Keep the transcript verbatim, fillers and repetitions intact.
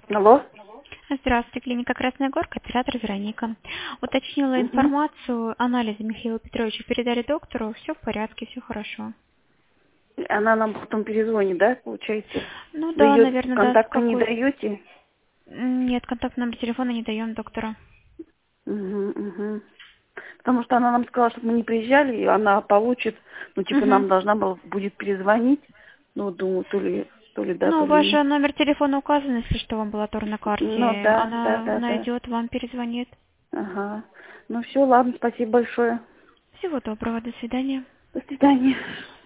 Алло. Здравствуйте, клиника Красная Горка, оператор Вероника. Уточнила Угу. информацию, анализы Михаила Петровича передали доктору, все в порядке, все хорошо. Она нам потом перезвонит, да, получается? Ну Вы да, ее наверное, даст контакты не какой... даете? М, Нет, контакт номер телефона не даем доктора. Угу, угу. Потому что она нам сказала, чтобы мы не приезжали, и она получит, ну, типа, Угу. нам должна была будет перезвонить. Ну, думаю, то ли, то ли да, Ну, то ли ваш нет. номер телефона указан, если что, в амбулаторной Ну, карте. да, да, Она да, да. найдет, вам перезвонит. Ага. Ну, все, ладно, спасибо большое. Всего доброго, до свидания. До свидания.